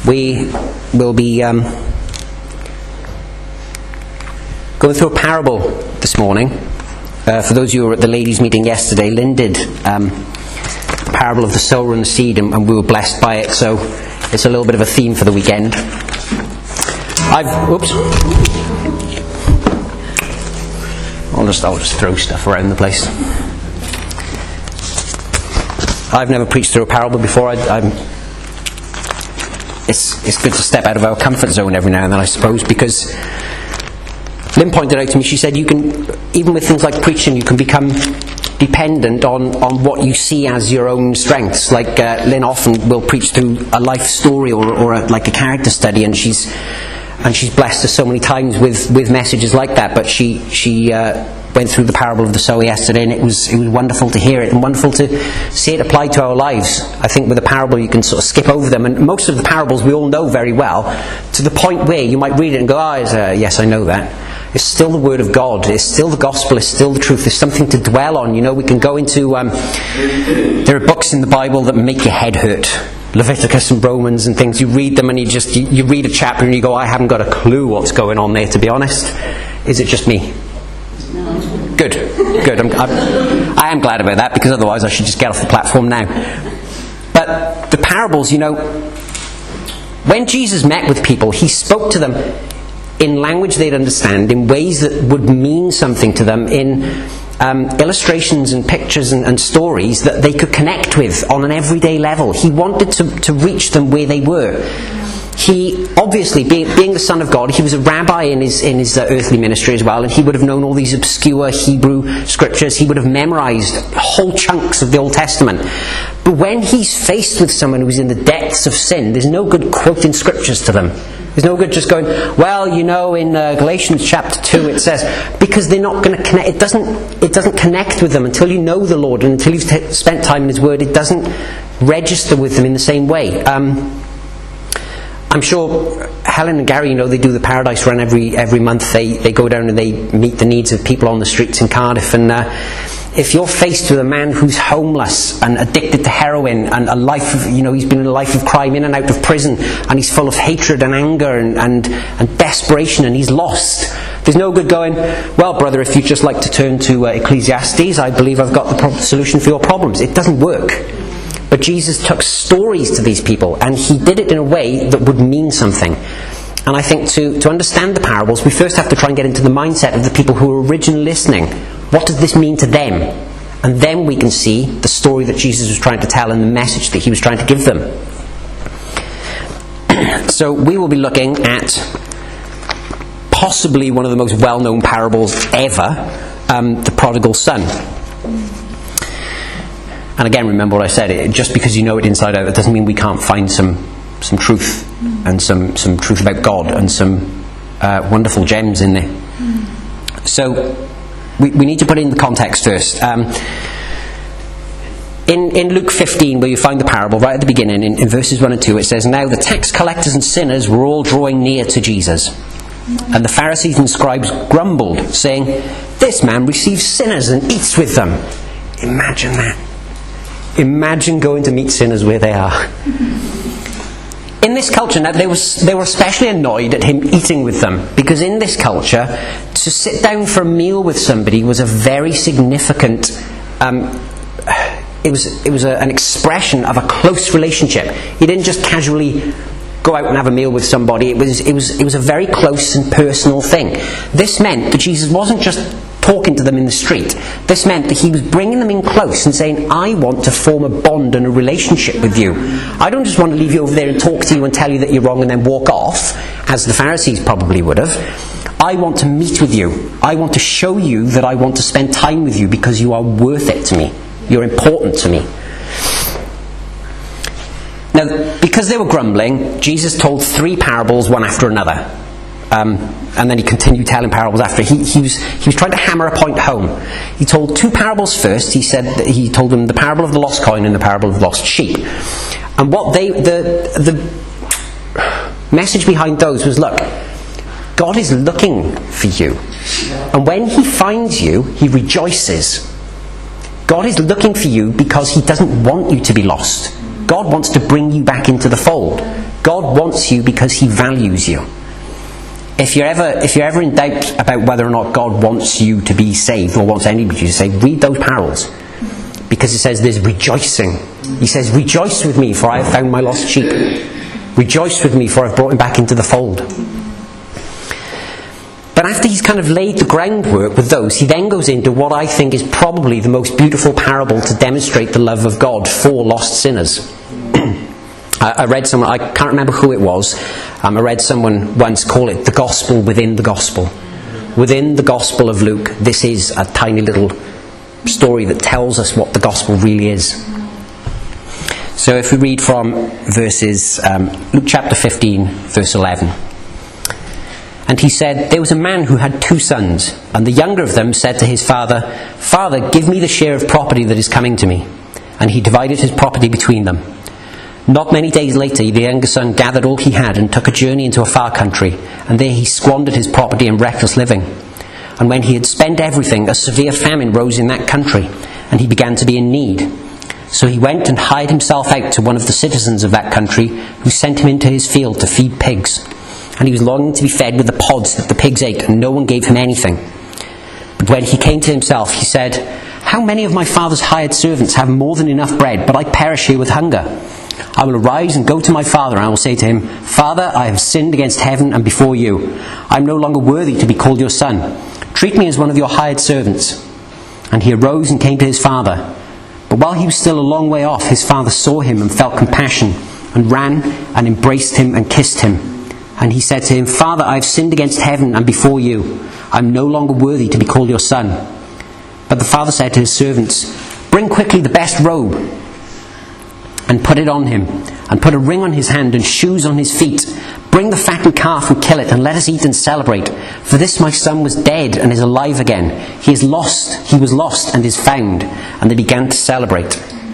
We will be going through a parable this morning. For those of you who were at the ladies' meeting yesterday, Lynn did the parable of the sower and the seed, and we were blessed by it. So it's a little bit of a theme for the weekend. I'll just throw stuff around the place. I've never preached through a parable before. It's good to step out of our comfort zone every now and then, I suppose, because Lynn pointed out to me, she said, you can, even with things like preaching, you can become dependent on what you see as your own strengths. Like Lynn often will preach through a life story or like a character study, and she's blessed us so many times with messages like that. But she went through the parable of the sower yesterday, and it was wonderful to hear it and wonderful to see it applied to our lives. I think with a parable you can sort of skip over them, and most of the parables we all know very well, to the point where you might read it and go, yes, I know that. It's still the Word of God, it's still the Gospel, it's still the truth, there's something to dwell on. You know, we can go into there are books in the Bible that make your head hurt. Leviticus and Romans and things, you read them and you read a chapter and you go, I haven't got a clue what's going on there, to be honest. Is it just me? Good. I am glad about that, because otherwise I should just get off the platform now. But the parables, you know, when Jesus met with people, he spoke to them in language they'd understand, in ways that would mean something to them, in illustrations and pictures and stories that they could connect with on an everyday level. He wanted to reach them where they were. He, obviously, being the Son of God, he was a rabbi in his earthly ministry as well, and he would have known all these obscure Hebrew scriptures. He would have memorized whole chunks of the Old Testament. But when he's faced with someone who's in the depths of sin, there's no good quoting scriptures to them. There's no good just going, well, you know, in Galatians chapter 2 it says, because they're not going to connect. It doesn't connect with them until you know the Lord, and until you've spent time in His Word. It doesn't register with them in the same way. I'm sure Helen and Gary, you know, they do the Paradise Run every month. They go down and they meet the needs of people on the streets in Cardiff. And if you're faced with a man who's homeless and addicted to heroin and a life of, you know, he's been in a life of crime, in and out of prison, and he's full of hatred and anger and desperation, and he's lost, there's no good going, well, brother, if you'd just like to turn to Ecclesiastes, I believe I've got the solution for your problems. It doesn't work. But Jesus took stories to these people, and he did it in a way that would mean something. And I think to understand the parables, we first have to try and get into the mindset of the people who were originally listening. What does this mean to them? And then we can see the story that Jesus was trying to tell and the message that he was trying to give them. So we will be looking at possibly one of the most well-known parables ever, the prodigal son. And again, remember what I said, just because you know it inside out, it doesn't mean we can't find some truth and some truth about God and some wonderful gems in there. So we need to put it in the context first. In Luke 15, where you find the parable, right at the beginning, in verses 1 and 2, it says, Now the tax collectors and sinners were all drawing near to Jesus. And the Pharisees and scribes grumbled, saying, This man receives sinners and eats with them. Imagine that. Imagine going to meet sinners where they are. In this culture, now they were especially annoyed at him eating with them, because in this culture, to sit down for a meal with somebody was a very significant. It was an expression of a close relationship. You didn't just casually go out and have a meal with somebody. It was a very close and personal thing. This meant that Jesus wasn't just talking to them in the street. This meant that he was bringing them in close and saying, I want to form a bond and a relationship with you. I don't just want to leave you over there and talk to you and tell you that you're wrong and then walk off, as the Pharisees probably would have. I want to meet with you. I want to show you that I want to spend time with you because you are worth it to me. You're important to me. Now, because they were grumbling, Jesus told 3 parables, one after another. And then he continued telling parables after. He was trying to hammer a point home. He told 2 parables first. He told them the parable of the lost coin and the parable of the lost sheep. And what the message behind those was, look, God is looking for you. And when he finds you, he rejoices. God is looking for you because he doesn't want you to be lost. God wants to bring you back into the fold. God wants you because he values you. If you're ever in doubt about whether or not God wants you to be saved or wants anybody to be saved, read those parables. Because it says there's rejoicing. He says, rejoice with me, for I have found my lost sheep. Rejoice with me, for I've brought him back into the fold. But after he's kind of laid the groundwork with those, he then goes into what I think is probably the most beautiful parable to demonstrate the love of God for lost sinners. I read someone, I can't remember who it was, I read someone once call it the gospel within the gospel. Within the Gospel of Luke, this is a tiny little story that tells us what the gospel really is. So if we read from verses, Luke chapter 15, verse 11. And he said, there was a man who had 2 sons, and the younger of them said to his father, Father, give me the share of property that is coming to me. And he divided his property between them. Not many days later, the younger son gathered all he had and took a journey into a far country, and there he squandered his property in reckless living. And when he had spent everything, a severe famine rose in that country, and he began to be in need. So he went and hired himself out to one of the citizens of that country, who sent him into his field to feed pigs. And he was longing to be fed with the pods that the pigs ate, and no one gave him anything. But when he came to himself, he said, How many of my father's hired servants have more than enough bread, but I perish here with hunger? I will arise and go to my father, and I will say to him, Father, I have sinned against heaven and before you. I am no longer worthy to be called your son. Treat me as one of your hired servants. And he arose and came to his father. But while he was still a long way off, his father saw him and felt compassion, and ran and embraced him and kissed him. And he said to him, Father, I have sinned against heaven and before you. I am no longer worthy to be called your son. But the father said to his servants, Bring quickly the best robe, and put it on him, and put a ring on his hand and shoes on his feet. Bring the fattened calf and kill it, and let us eat and celebrate. For this my son was dead and is alive again. He was lost and is found. And they began to celebrate.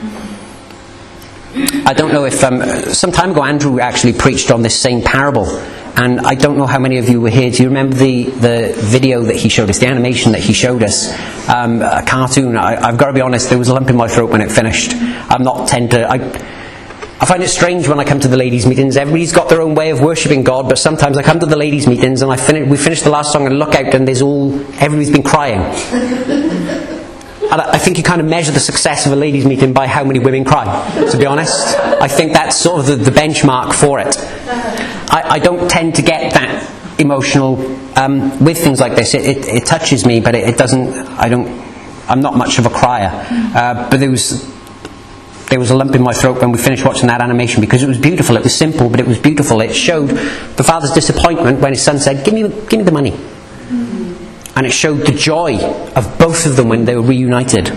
I don't know if some time ago Andrew actually preached on this same parable, and I don't know how many of you were here. Do you remember the video that he showed us, the animation that he showed us, a cartoon? I've got to be honest, there was a lump in my throat when it finished. I find it strange when I come to the ladies' meetings. Everybody's got their own way of worshipping God, but sometimes I come to the ladies' meetings and we finish the last song and look out and everybody's been crying. And I think you kind of measure the success of a ladies' meeting by how many women cry, to be honest. I think that's sort of the benchmark for it. I don't tend to get that emotional with things like this. It touches me, but it doesn't. I'm not much of a crier. But there was a lump in my throat when we finished watching that animation, because it was beautiful. It was simple, but it was beautiful. It showed the father's disappointment when his son said, "Give me the money." And it showed the joy of both of them when they were reunited.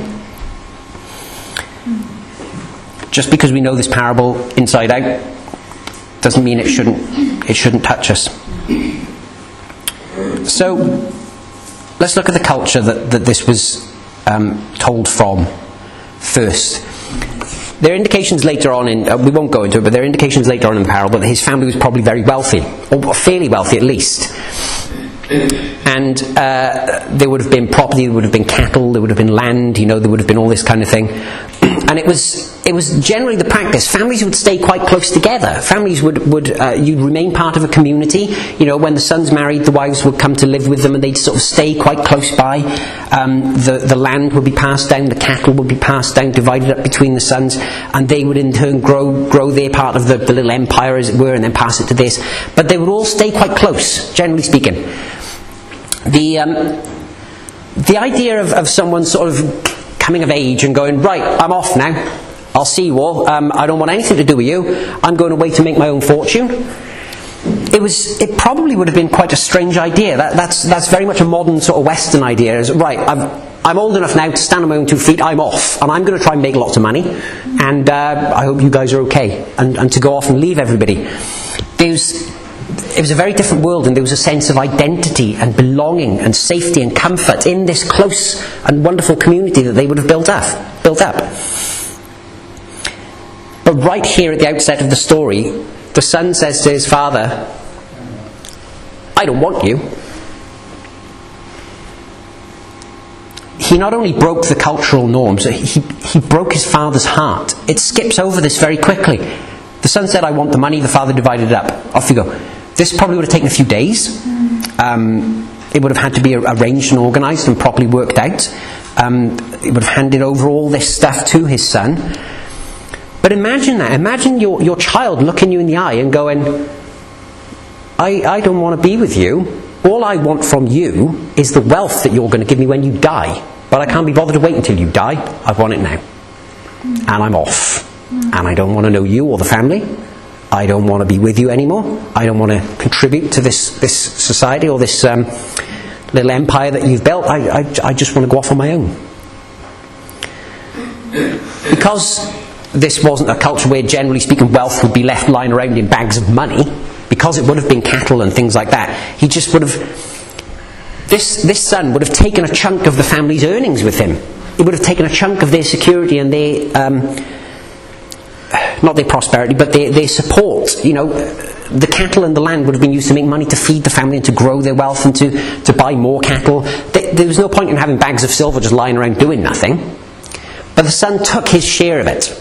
Just because we know this parable inside out doesn't mean it shouldn't touch us. So let's look at the culture that this was told from first. There are indications later on we won't go into it, but there are indications later on in the parable that his family was probably very wealthy, or fairly wealthy at least. And there would have been property, there would have been cattle, there would have been land, there would have been all this kind of thing. And it was generally the practice. Families would stay quite close together. Families would you'd remain part of a community. When the sons married, the wives would come to live with them, and they'd sort of stay quite close by. The land would be passed down, the cattle would be passed down, divided up between the sons, and they would in turn grow their part of the little empire, as it were, and then pass it to this. But they would all stay quite close, generally speaking. The idea of someone sort of coming of age and going, right, I'm off now, I'll see you all, I don't want anything to do with you, I'm going away to make my own fortune. It probably would have been quite a strange idea. That's very much a modern sort of Western idea. Is right, I'm old enough now to stand on my own 2 feet, I'm off, and I'm going to try and make lots of money, and I hope you guys are okay, and to go off and leave everybody. It was a very different world, and there was a sense of identity and belonging and safety and comfort in this close and wonderful community that they would have built up. But right here at the outset of the story, the son says to his father, I don't want you. He not only broke the cultural norms, he broke his father's heart. It skips over this very quickly. The son said, I want the money. The father divided it up. Off you go. This probably would have taken a few days. It would have had to be arranged and organised and properly worked out. He would have handed over all this stuff to his son. But imagine that. Imagine your child looking you in the eye and going, I don't want to be with you. All I want from you is the wealth that you're going to give me when you die. But I can't be bothered to wait until you die. I want it now. And I'm off. And I don't want to know you or the family. I don't want to be with you anymore. I don't want to contribute to this society or this little empire that you've built. I just want to go off on my own. Because this wasn't a culture where, generally speaking, wealth would be left lying around in bags of money, because it would have been cattle and things like that, he just would have... This son would have taken a chunk of the family's earnings with him. He would have taken a chunk of their security and their... not their prosperity, but their support. You know, the cattle and the land would have been used to make money to feed the family and to grow their wealth and to buy more cattle. There was no point in having bags of silver just lying around doing nothing. But the son took his share of it.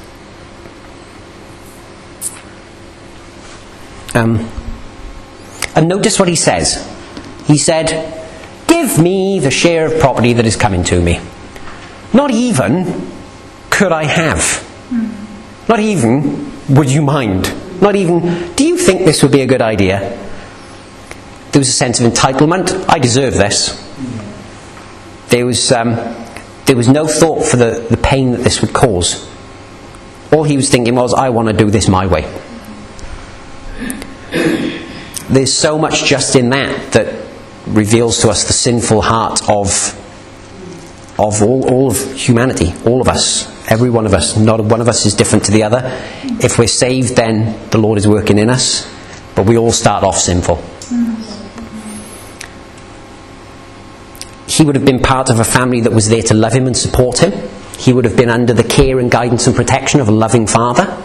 And notice what he says. He said, give me the share of property that is coming to me. Not even could I have. Not even would you mind. Not even, do you think this would be a good idea? There was a sense of entitlement. I deserve this. There was no thought for the pain that this would cause. All he was thinking was, I want to do this my way. There's so much just in that reveals to us the sinful heart of all of humanity, all of us, every one of us. Not one of us is different to the other. If we're saved, then the Lord is working in us, but we all start off sinful. He would have been part of a family that was there to love him and support him. He would have been under the care and guidance and protection of a loving father.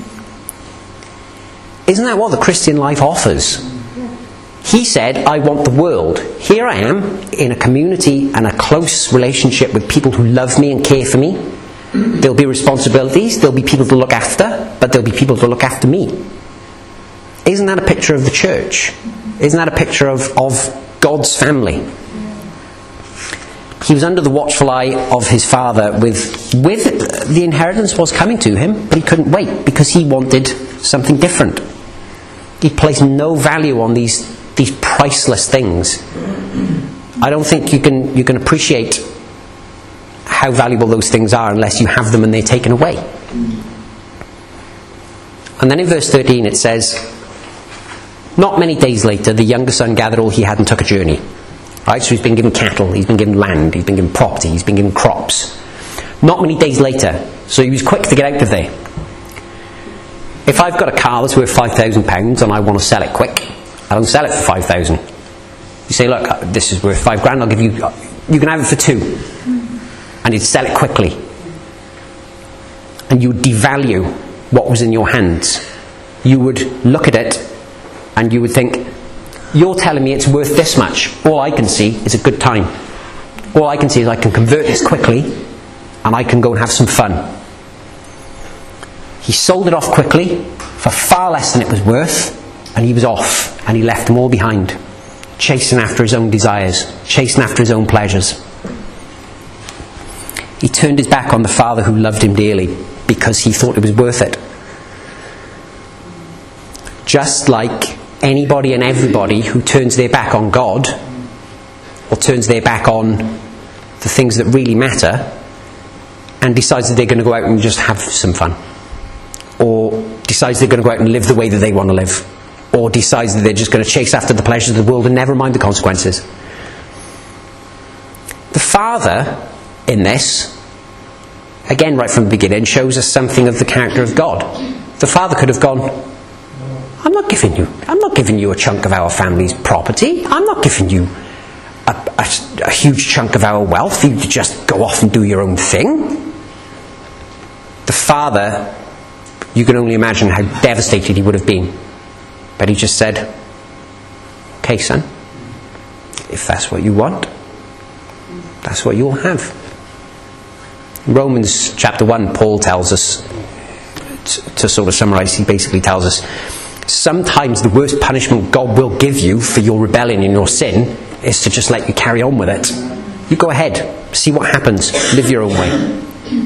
Isn't that what the Christian life offers? He said, I want the world. Here I am, in a community and a close relationship with people who love me and care for me. There'll be responsibilities, there'll be people to look after, but there'll be people to look after me. Isn't that a picture of the church? Isn't that a picture of God's family? He was under the watchful eye of his father with the inheritance was coming to him, but he couldn't wait because he wanted something different. He placed no value on these priceless things. I don't think you can appreciate how valuable those things are unless you have them and they're taken away. And then in verse 13 it says, not many days later the younger son gathered all he had and took a journey. Right, so he's been given cattle, he's been given land, he's been given property, he's been given crops. Not many days later, so he was quick to get out of there. If I've got a car that's worth £5,000 and I want to sell it quick, I don't sell it for 5,000. You say, look, this is worth £5,000, I'll give you, you can have it for 2. And you'd sell it quickly. And you would devalue what was in your hands. You would look at it and you would think, you're telling me it's worth this much. All I can see is a good time. All I can see is I can convert this quickly and I can go and have some fun. He sold it off quickly for far less than it was worth, and he was off, and he left them all behind, chasing after his own desires, chasing after his own pleasures. He turned his back on the father who loved him dearly because he thought it was worth it. Just like anybody and everybody who turns their back on God, or turns their back on the things that really matter, and decides that they're going to go out and just have some fun, or decides they're going to go out and live the way that they want to live, or decides that they're just going to chase after the pleasures of the world and never mind the consequences. The father in this, again right from the beginning, shows us something of the character of God. The father could have gone, I'm not giving you a chunk of our family's property. I'm not giving you a huge chunk of our wealth. You just go off and do your own thing. The father, you can only imagine how devastated he would have been. But he just said, okay, son, if that's what you want, that's what you'll have. In Romans chapter 1, Paul tells us to sort of summarise, he basically tells us, sometimes the worst punishment God will give you for your rebellion and your sin is to just let you carry on with it. You go ahead, see what happens, live your own way.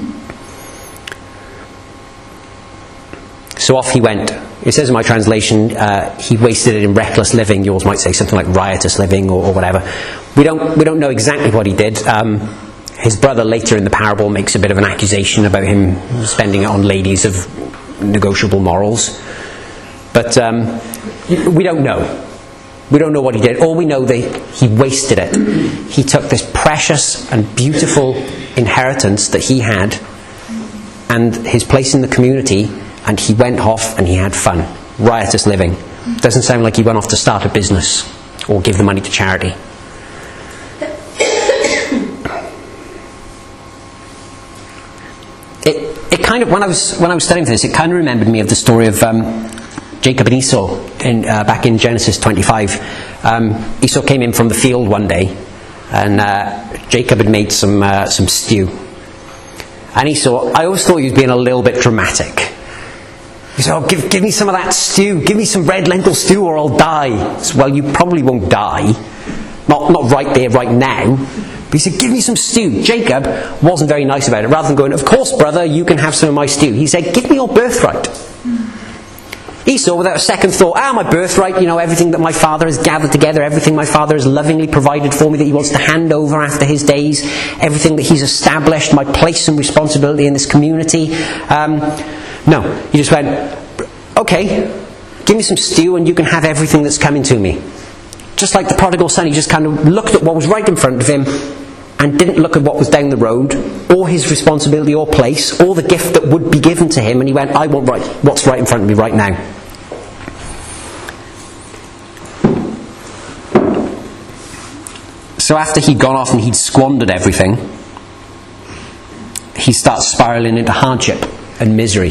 So off he went. It says in my translation, he wasted it in reckless living. Yours might say something like riotous living or whatever. We don't know exactly what he did. His brother later in the parable makes a bit of an accusation about him spending it on ladies of negotiable morals. But we don't know. We don't know what he did. All we know that he wasted it. He took this precious and beautiful inheritance that he had and his place in the community, and he went off and he had fun. Riotous living. Doesn't sound like he went off to start a business or give the money to charity. It kind of, when I was studying this, it kind of remembered me of the story of Jacob and Esau back in Genesis 25. Esau came in from the field one day, and Jacob had made some stew. And Esau, I always thought he was being a little bit dramatic. He said, "Oh, give me some of that stew. Give me some red lentil stew, or I'll die." So, well, you probably won't die. Not right there, right now. But he said, "Give me some stew." Jacob wasn't very nice about it. Rather than going, "Of course, brother, you can have some of my stew," he said, "Give me your birthright." Esau, without a second thought, my birthright, everything that my father has gathered together, everything my father has lovingly provided for me that he wants to hand over after his days, everything that he's established, my place and responsibility in this community. No, he just went, "Okay, give me some stew and you can have everything that's coming to me." Just like the prodigal son, he just kind of looked at what was right in front of him and didn't look at what was down the road, or his responsibility or place, or the gift that would be given to him, and he went, "I want what's right in front of me right now." So after he'd gone off and he'd squandered everything, he starts spiralling into hardship and misery.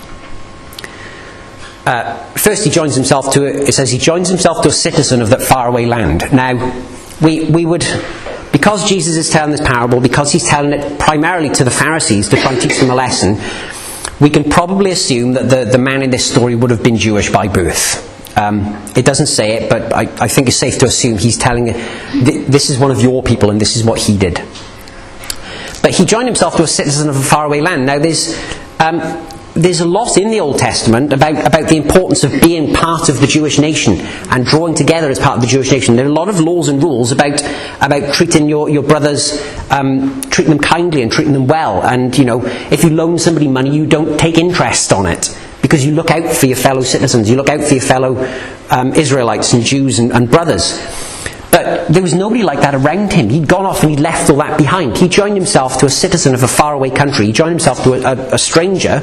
First he joins himself to a citizen of that faraway land. Now, we would, because Jesus is telling this parable, because he's telling it primarily to the Pharisees to try and teach them a lesson, we can probably assume that the man in this story would have been Jewish by birth. It doesn't say it, but I think it's safe to assume he's telling it, this is one of your people and this is what he did. But he joined himself to a citizen of a faraway land. Now there's a lot in the Old Testament about the importance of being part of the Jewish nation and drawing together as part of the Jewish nation. There are a lot of laws and rules about treating your brothers, treating them kindly and treating them well. And, if you loan somebody money, you don't take interest on it, because you look out for your fellow citizens, you look out for your fellow Israelites and Jews and brothers. But there was nobody like that around him. He'd gone off and he'd left all that behind. He joined himself to a citizen of a faraway country. He joined himself to a stranger,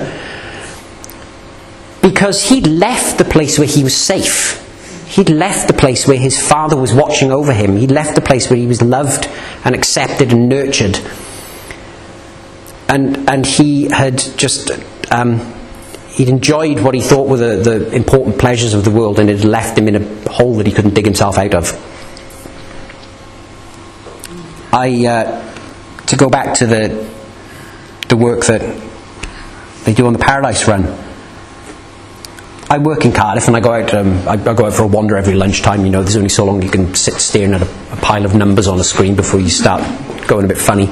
because he'd left the place where he was safe. He'd left the place where his father was watching over him. He'd left the place where he was loved and accepted and nurtured. And he had just... he'd enjoyed what he thought were the important pleasures of the world, and it had left him in a hole that he couldn't dig himself out of. To go back to the work that they do on the Paradise Run, I work in Cardiff, and I go out for a wander every lunchtime. There's only so long you can sit staring at a pile of numbers on a screen before you start going a bit funny.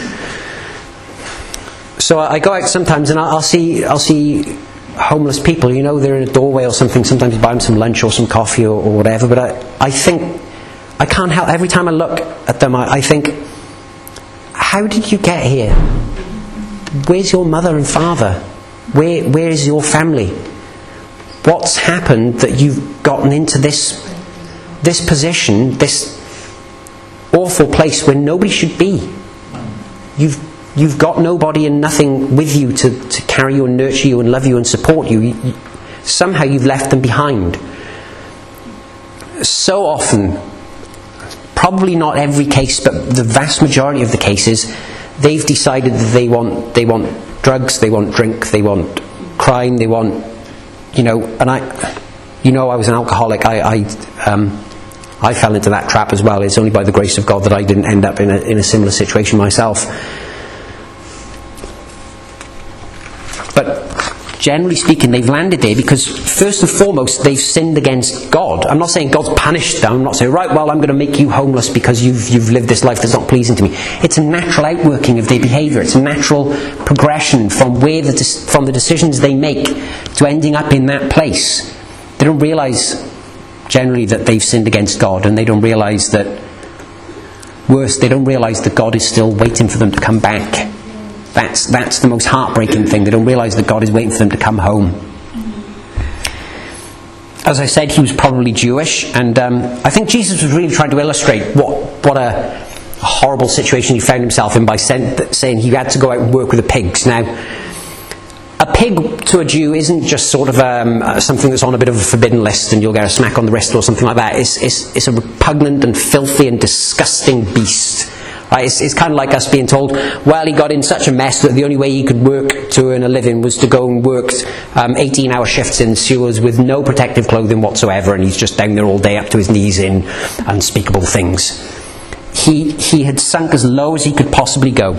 So I go out sometimes, and I'll see homeless people. They're in a doorway or something. Sometimes you buy them some lunch or some coffee or whatever. But I think I can't help. Every time I look at them, I think, how did you get here? Where's your mother and father? Where is your family? What's happened that you've gotten into this position, this awful place where nobody should be? You've got nobody and nothing with you to carry you and nurture you and love you and support you. Somehow you've left them behind. So often, probably not every case, but the vast majority of the cases, they've decided that they want drugs, they want drink, they want crime, they want, and I was an alcoholic. I fell into that trap as well. It's only by the grace of God that I didn't end up in a similar situation myself. But generally speaking, they've landed there because, first and foremost, they've sinned against God. I'm not saying God's punished them. I'm not saying, right, well, I'm going to make you homeless because you've lived this life that's not pleasing to me. It's a natural outworking of their behaviour. It's a natural progression from the decisions they make to ending up in that place. They don't realise, generally, that they've sinned against God, and they don't realise that, worse, they don't realise that God is still waiting for them to come back. That's the most heartbreaking thing. They don't realise that God is waiting for them to come home. As I said, he was probably Jewish, and I think Jesus was really trying to illustrate what a horrible situation he found himself in by saying he had to go out and work with the pigs. Now, a pig to a Jew isn't just sort of something that's on a bit of a forbidden list and you'll get a smack on the wrist or something like that. It's a repugnant and filthy and disgusting beast. Right? It's kind of like us being told, well, he got in such a mess that the only way he could work to earn a living was to go and work 18-hour shifts in sewers with no protective clothing whatsoever, and he's just down there all day up to his knees in unspeakable things. He had sunk as low as he could possibly go.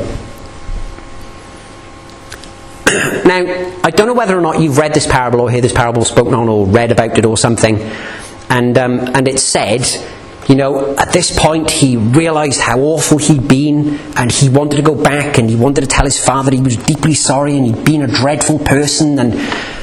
Now, I don't know whether or not you've read this parable or heard this parable spoken on or read about it or something, and it said, you know, at this point he realised how awful he'd been, and he wanted to go back, and he wanted to tell his father he was deeply sorry and he'd been a dreadful person. And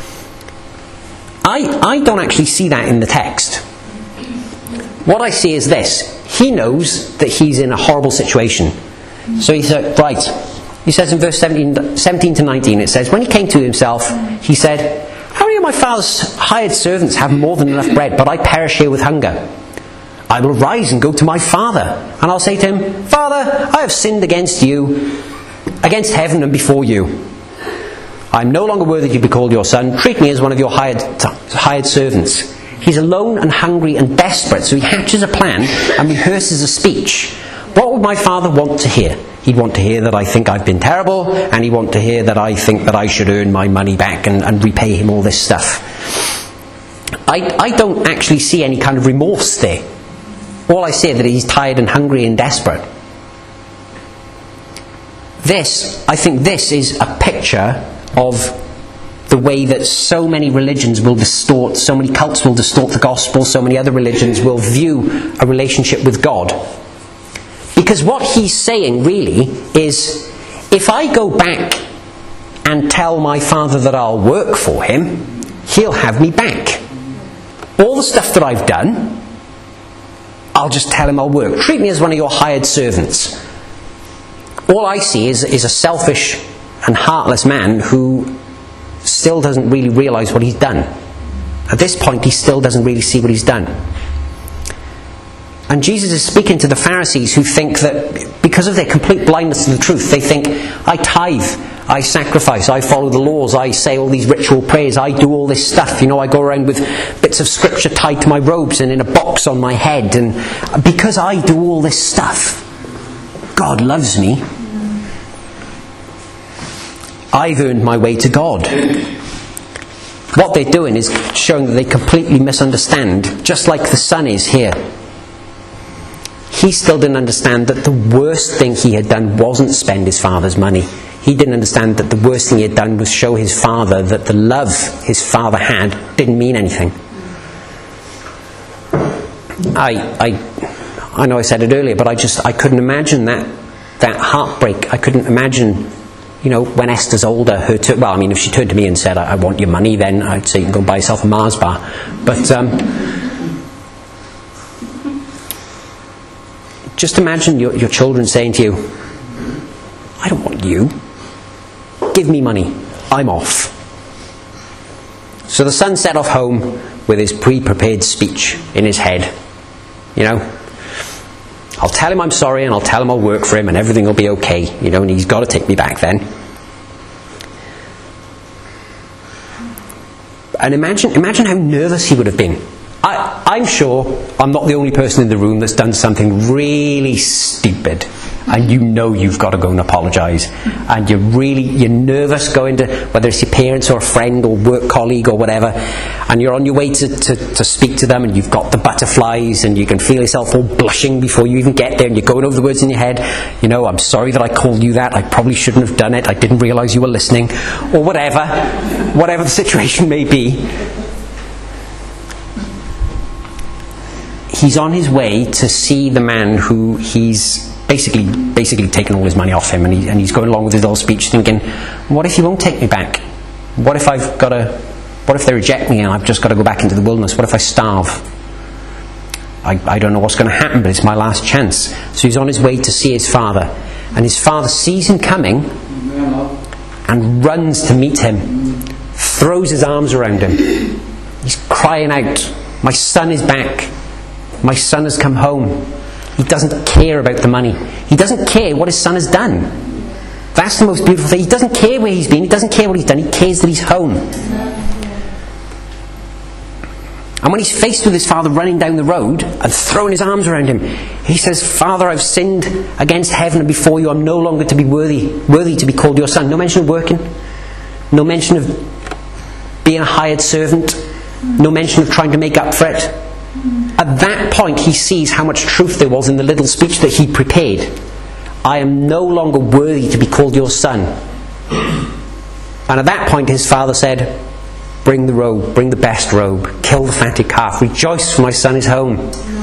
I don't actually see that in the text. What I see is this: he knows that he's in a horrible situation. So he said, right, he says in verse 17 to 19, it says, when he came to himself, he said, how many of my father's hired servants have more than enough bread, but I perish here with hunger? I will rise and go to my father, and I'll say to him, Father, I have sinned against you, against heaven and before you. I am no longer worthy to be called your son. Treat me as one of your hired servants. He's alone and hungry and desperate, so he hatches a plan and rehearses a speech. What would my father want to hear? He'd want to hear that I think I've been terrible, and he'd want to hear that I think that I should earn my money back and repay him all this stuff. I don't actually see any kind of remorse there. All I see is that he's tired and hungry and desperate. I think this is a picture of the way that so many religions will distort, so many cults will distort the gospel, so many other religions will view a relationship with God. Because what he's saying really is, if I go back and tell my father that I'll work for him, he'll have me back. All the stuff that I've done, I'll just tell him I'll work. Treat me as one of your hired servants. All I see is a selfish and heartless man who still doesn't really realise what he's done. At this point, he still doesn't really see what he's done. And Jesus is speaking to the Pharisees who think that because of their complete blindness to the truth, they think, I tithe, I sacrifice, I follow the laws, I say all these ritual prayers, I do all this stuff. You know, I go around with bits of scripture tied to my robes and in a box on my head. And because I do all this stuff, God loves me. I've earned my way to God. What they're doing is showing that they completely misunderstand, just like the son is here. He still didn't understand that the worst thing he had done wasn't spend his father's money. He didn't understand that the worst thing he had done was show his father that the love his father had didn't mean anything. I know I said it earlier, but I couldn't imagine that heartbreak. I couldn't imagine, you know, when Esther's older, if she turned to me and said, I want your money, then I'd say you can go and buy yourself a Mars bar. But just imagine your children saying to you, I don't want you. Give me money. I'm off. So the son set off home with his pre-prepared speech in his head. You know, I'll tell him I'm sorry, and I'll tell him I'll work for him, and everything will be okay. You know, and he's got to take me back then. And imagine how nervous he would have been. I'm sure I'm not the only person in the room that's done something really stupid and you know you've got to go and apologise, and you're nervous going to, whether it's your parents or a friend or work colleague or whatever, and you're on your way to speak to them, and you've got the butterflies, and you can feel yourself all blushing before you even get there, and you're going over the words in your head. I'm sorry that I called you that, I probably shouldn't have done it, I didn't realise you were listening, or whatever the situation may be. He's on his way to see the man who he's basically taken all his money off him, and he's going along with his little speech thinking, what if he won't take me back? What if they reject me and I've just got to go back into the wilderness? What if I starve? I don't know what's going to happen, but it's my last chance. So he's on his way to see his father, and his father sees him coming and runs to meet him, throws his arms around him. He's crying out, my son is back. My son has come home. He doesn't care about the money. He doesn't care what his son has done. That's the most beautiful thing. He doesn't care where he's been. He doesn't care what he's done. He cares that he's home. And when he's faced with his father running down the road and throwing his arms around him, he says, Father, I've sinned against heaven and before you. I'm no longer to be worthy to be called your son. No mention of working. No mention of being a hired servant. No mention of trying to make up for it. At that point, he sees how much truth there was in the little speech that he prepared. I am no longer worthy to be called your son. And at that point, his father said, bring the robe, bring the best robe, kill the fatted calf, rejoice for my son is home.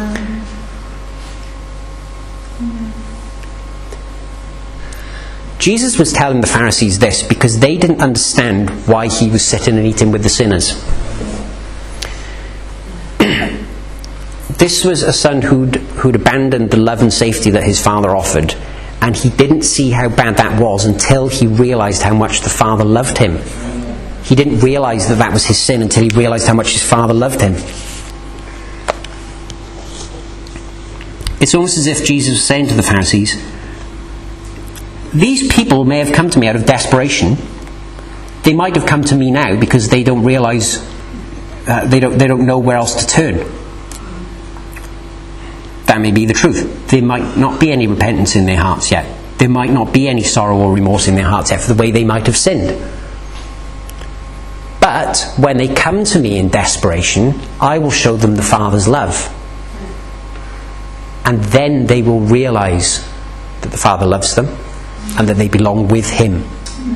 Jesus was telling the Pharisees this because they didn't understand why he was sitting and eating with the sinners. This was a son who'd abandoned the love and safety that his father offered, and he didn't see how bad that was until he realised how much the father loved him. He didn't realise that was his sin until he realised how much his father loved him. It's almost as if Jesus was saying to the Pharisees, these people may have come to me out of desperation. They might have come to me now because they don't realise, they don't know where else to turn. That may be the truth. There might not be any repentance in their hearts yet. There might not be any sorrow or remorse in their hearts yet for the way they might have sinned. But when they come to me in desperation, I will show them the Father's love. And then they will realise that the Father loves them and that they belong with Him.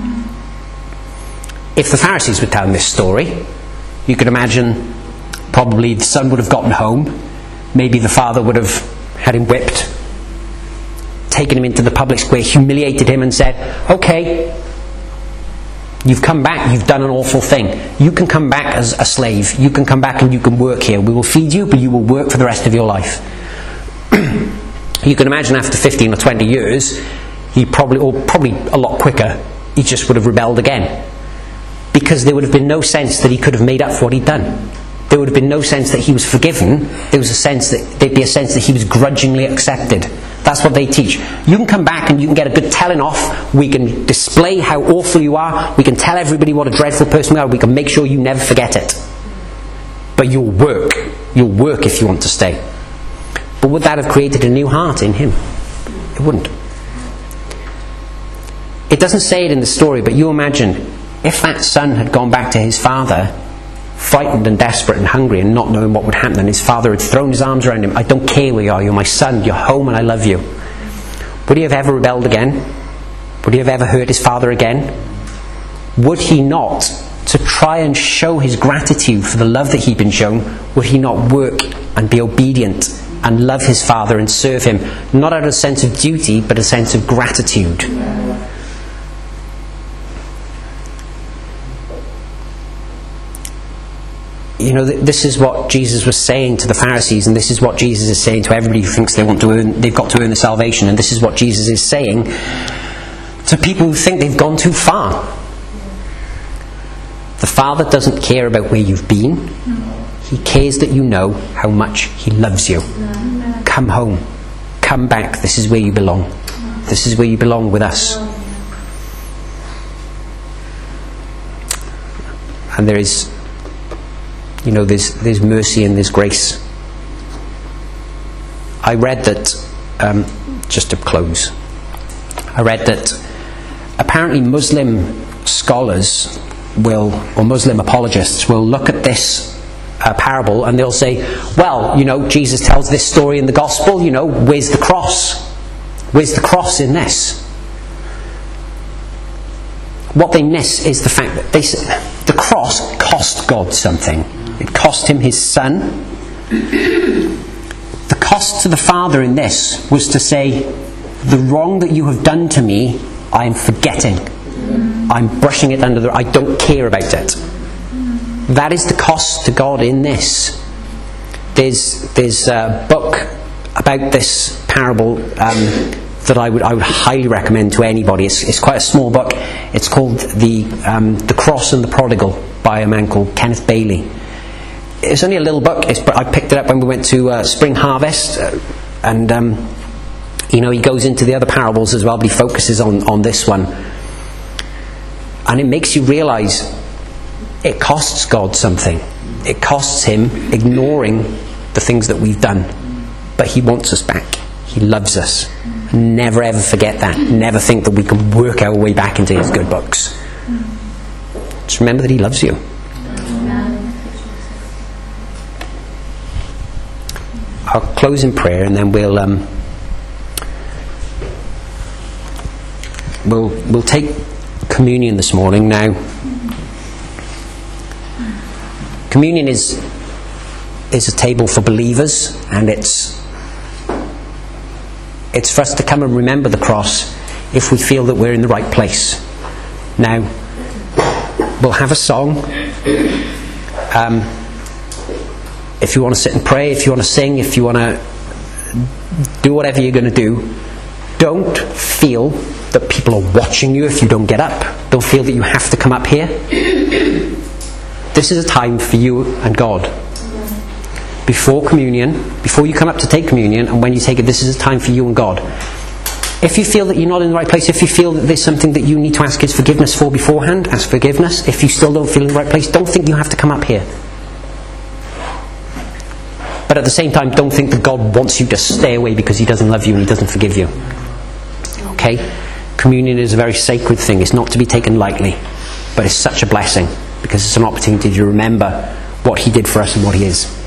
If the Pharisees were telling this story, you could imagine probably the son would have gotten home. Maybe the father would have had him whipped, taken him into the public square, humiliated him and said, okay, you've come back, you've done an awful thing. You can come back as a slave. You can come back and you can work here. We will feed you, but you will work for the rest of your life. You can imagine after 15 or 20 years, he probably a lot quicker, he just would have rebelled again. Because there would have been no sense that he could have made up for what he'd done. There would have been no sense that he was forgiven. There'd be a sense that he was grudgingly accepted. That's what they teach. You can come back and you can get a good telling off. We can display how awful you are. We can tell everybody what a dreadful person you are. We can make sure you never forget it. But you'll work. You'll work if you want to stay. But would that have created a new heart in him? It wouldn't. It doesn't say it in the story, but you imagine if that son had gone back to his father frightened and desperate and hungry and not knowing what would happen, and his father had thrown his arms around him. I don't care where you are, you're my son, you're home and I love you. Would he have ever rebelled again? Would he have ever hurt his father again? Would he not, to try and show his gratitude for the love that he'd been shown, would he not work and be obedient and love his father and serve him, not out of a sense of duty but a sense of gratitude? This is what Jesus was saying to the Pharisees, and this is what Jesus is saying to everybody who thinks they've got to earn the salvation, and this is what Jesus is saying to people who think they've gone too far. The Father doesn't care about where you've been. He cares that you know how much He loves you. Come home. Come back. This is where you belong. This is where you belong with us. And there is there's mercy and there's grace. I read that, just to close, I read that apparently Muslim scholars or Muslim apologists will look at this parable and they'll say, well, Jesus tells this story in the gospel, where's the cross? Where's the cross in this? What they miss is the fact that the cross cost God something. It cost him his son. The cost to the Father in this was to say, the wrong that you have done to me, I am forgetting. I'm brushing it under I don't care about it. That is the cost to God in this. There's a book about this parable that I would highly recommend to anybody. It's quite a small book. It's called The Cross and the Prodigal by a man called Kenneth Bailey. It's only a little book. I picked it up when we went to Spring Harvest, and he goes into the other parables as well, but he focuses on this one. And it makes you realise it costs God something. It costs him ignoring the things that we've done. But he wants us back. He loves us. Never ever forget that. Never think that we can work our way back into his good books. Just remember that he loves you. I'll close in prayer and then we'll take communion this morning. Now, communion is a table for believers, and it's for us to come and remember the cross if we feel that we're in the right place. Now, we'll have a song. If you want to sit and pray, if you want to sing, if you want to do whatever you're going to do, don't feel that people are watching you if you don't get up. Don't feel that you have to come up here. This is a time for you and God. Before communion, before you come up to take communion, and when you take it, this is a time for you and God. If you feel that you're not in the right place, if you feel that there's something that you need to ask his forgiveness for beforehand, ask forgiveness. If you still don't feel in the right place, don't think you have to come up here. But at the same time, don't think that God wants you to stay away because he doesn't love you and he doesn't forgive you. Okay? Communion is a very sacred thing. It's not to be taken lightly. But it's such a blessing because it's an opportunity to remember what he did for us and what he is.